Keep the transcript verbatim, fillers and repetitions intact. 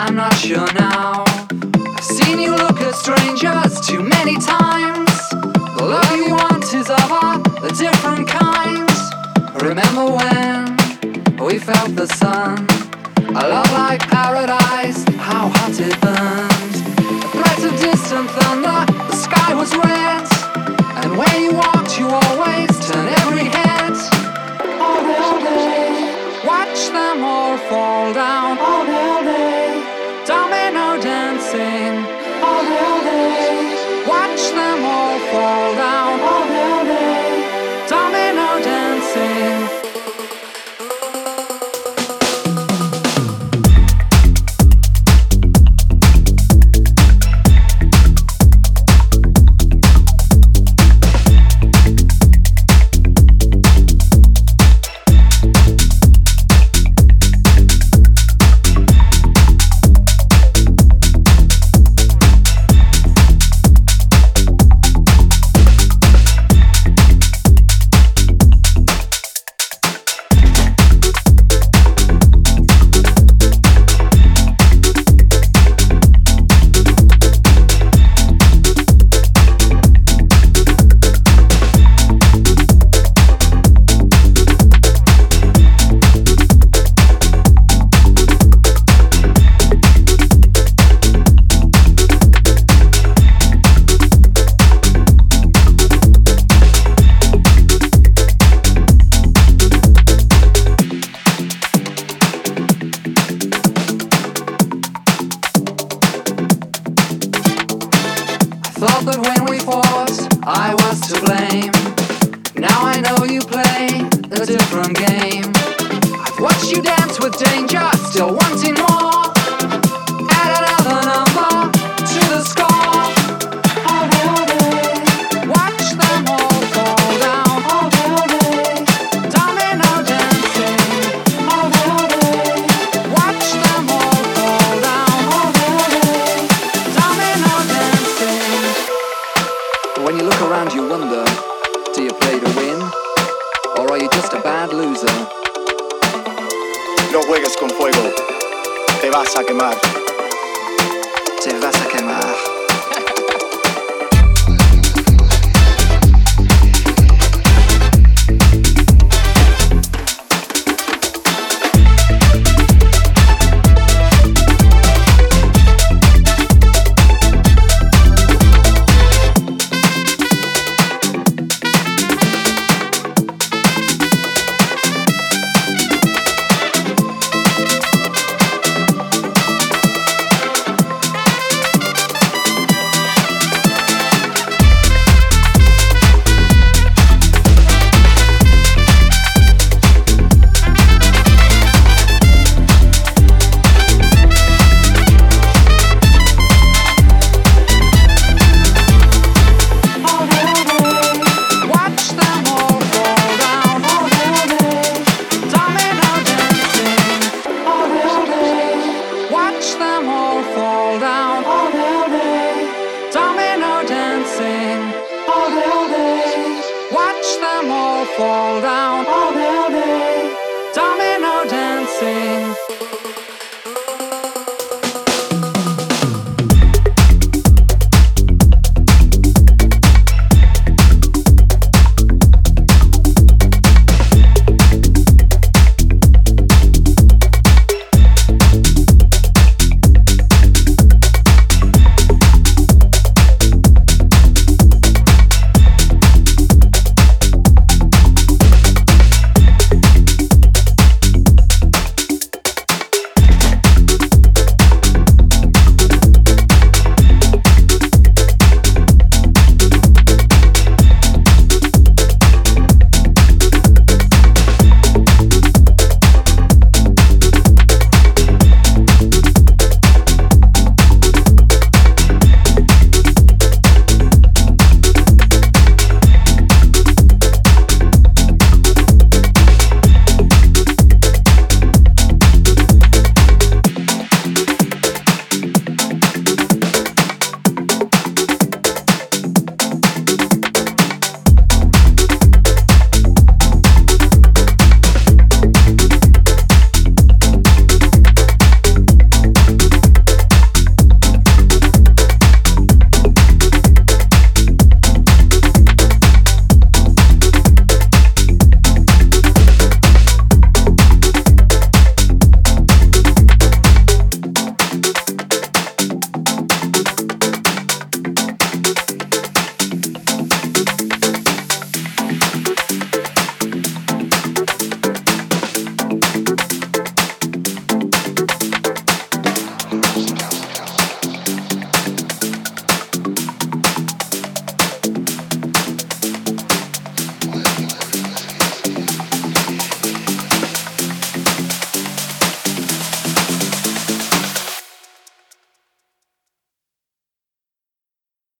I'm not sure now. I've seen you look at strangers too many times. The love you want is of a, a different kind. Remember when we felt the sun? A love like paradise, how hot it burned. A threat of distant thunder, the sky was red. And where you walked you always turn every head. All day, all day, watch them all fall down. All day, all day, domino dancing. All day, all day, watch them all fall down. All day, all day, domino dancing. Thought that when we fought, I was to blame. Now I know you play a different game. I've watched you dance with danger, still wanting more. Add another number to the score. All day, all day, watch them all fall down. All day, all day, domino dancing. All day, all day, watch them all fall down. All day, all day, domino dancing. When you look around you wonder, do you play to win? Or are you just a bad loser? No juegues con fuego, te vas a quemar. Te vas a quemar. Watch them all fall down. All day, all day, domino dancing. All day, all day, watch them all fall down. All day, all day, domino dancing.